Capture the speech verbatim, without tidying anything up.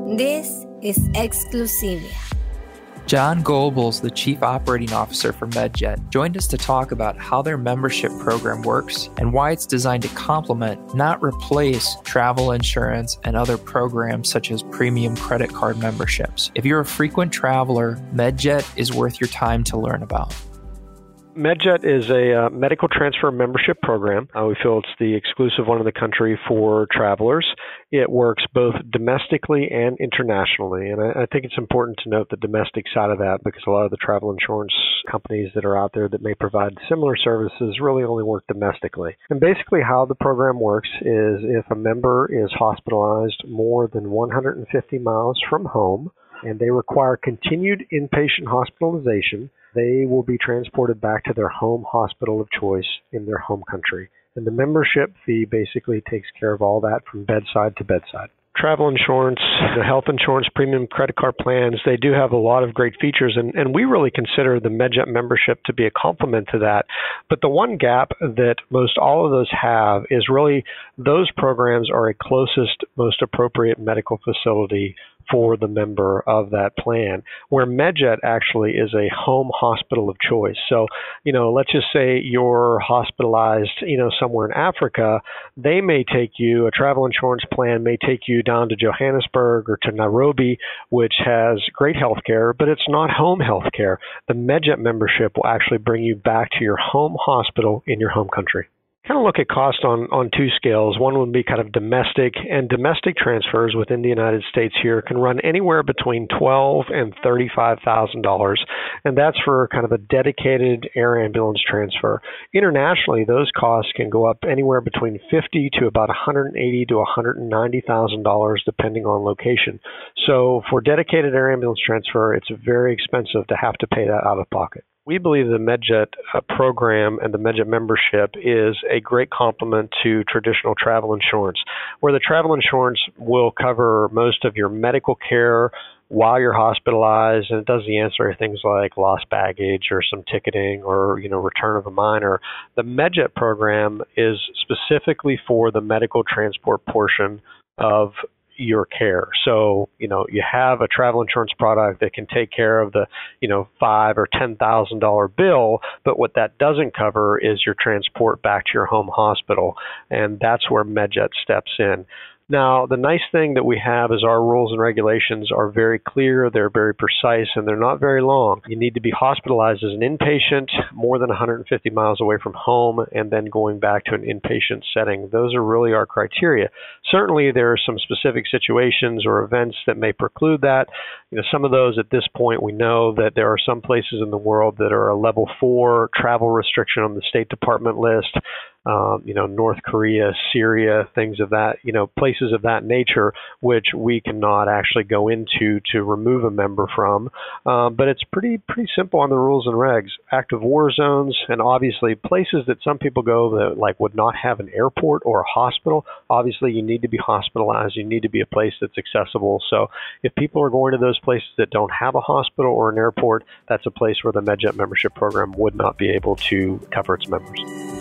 This is Exclusivia. John Goebbels, the Chief Operating Officer for MedJet, joined us to talk about how their membership program works and why it's designed to complement, not replace, travel insurance and other programs such as premium credit card memberships. If you're a frequent traveler, MedJet is worth your time to learn about. MedJet is a uh, medical transfer membership program. Uh, we feel it's the exclusive one in the country for travelers. It works both domestically and internationally. And I, I think it's important to note the domestic side of that because a lot of the travel insurance companies that are out there that may provide similar services really only work domestically. And basically how the program works is if a member is hospitalized more than one hundred fifty miles from home and they require continued inpatient hospitalization, they will be transported back to their home hospital of choice in their home country. And the membership fee basically takes care of all that from bedside to bedside. Travel insurance, the health insurance, premium credit card plans, they do have a lot of great features, and, and we really consider the MedJet membership to be a complement to that. But the one gap that most all of those have is really those programs are a closest, most appropriate medical facility for the member of that plan, where MedJet actually is a home hospital of choice. So, you know, let's just say you're hospitalized, you know, somewhere in Africa, they may take you, a travel insurance plan may take you down to Johannesburg or to Nairobi, which has great health care, but it's not home health care. The MedJet membership will actually bring you back to your home hospital in your home country. Kind of look at cost on, on two scales. One would be kind of domestic, and domestic transfers within the United States here can run anywhere between twelve thousand dollars and thirty-five thousand dollars, and that's for kind of a dedicated air ambulance transfer. Internationally, those costs can go up anywhere between fifty thousand dollars to about one hundred eighty thousand dollars to one hundred ninety thousand dollars depending on location. So for dedicated air ambulance transfer, it's very expensive to have to pay that out of pocket. We believe the MedJet uh, program and the MedJet membership is a great complement to traditional travel insurance, where the travel insurance will cover most of your medical care while you're hospitalized, and it does the ancillary things like lost baggage or some ticketing or, you know, return of a minor. The MedJet program is specifically for the medical transport portion of your care. So, you know, you have a travel insurance product that can take care of the, you know, five or ten thousand dollar bill, but what that doesn't cover is your transport back to your home hospital, and that's where MedJet steps in. Now, the nice thing that we have is our rules and regulations are very clear, they're very precise, and they're not very long. You need to be hospitalized as an inpatient more than one hundred fifty miles away from home and then going back to an inpatient setting. Those are really our criteria. Certainly, there are some specific situations or events that may preclude that. You know, some of those at this point, we know that there are some places in the world that are a level four travel restriction on the State Department list. Um, you know, North Korea, Syria, things of that, you know, places of that nature, which we cannot actually go into to remove a member from. Um, but it's pretty pretty simple on the rules and regs. Active war zones, and obviously places that some people go that like would not have an airport or a hospital. Obviously, you need to be hospitalized. You need to be a place that's accessible. So if people are going to those places that don't have a hospital or an airport, that's a place where the MedJet membership program would not be able to cover its members.